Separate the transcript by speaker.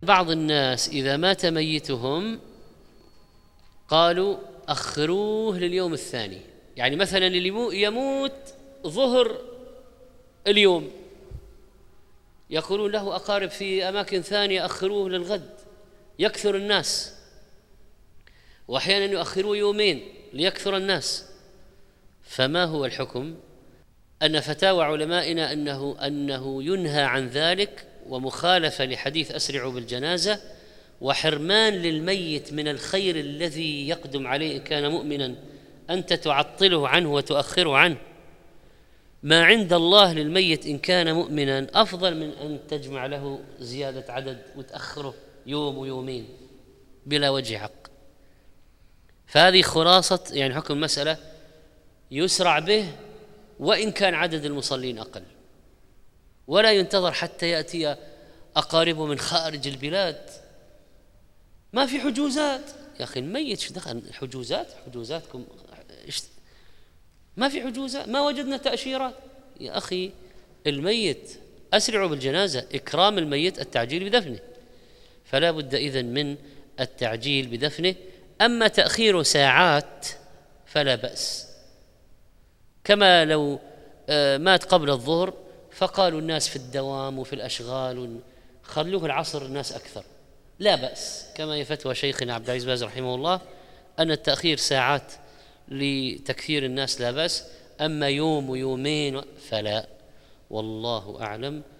Speaker 1: بعض الناس إذا مات ميتهم قالوا أخروه لليوم الثاني، يعني مثلا اللي يموت ظهر اليوم يقولون له أقارب في أماكن ثانية أخروه للغد يكثر الناس، وأحيانا يؤخروه يومين ليكثر الناس. فما هو الحكم؟ أن فتاوى علمائنا أنه ينهى عن ذلك، ومخالفة لحديث أسرعوا بالجنازة، وحرمان للميت من الخير الذي يقدم عليه إن كان مؤمنا أنت تعطله عنه وتؤخره عنه. ما عند الله للميت إن كان مؤمنا أفضل من أن تجمع له زيادة عدد وتأخره يوم ويومين بلا وجه حق. فهذه خلاصة يعني حكم المسألة، يسرع به وإن كان عدد المصلين أقل، ولا ينتظر حتى يأتي أقاربه من خارج البلاد. ما في حجوزات يا أخي، الميت شو دخل حجوزاتكم ما في حجوزات، ما وجدنا تأشيرات يا أخي. الميت أسرعوا بالجنازة، إكرام الميت التعجيل بدفنه، فلا بد إذن من التعجيل بدفنه. أما تأخير ساعات فلا بأس، كما لو مات قبل الظهر فقالوا الناس في الدوام وفي الأشغال خلوه العصر الناس أكثر، لا بأس، كما يفتوى شيخنا عبد العزيز باز رحمه الله أن التأخير ساعات لتكثير الناس لا بأس، أما يوم ويومين فلا، والله أعلم.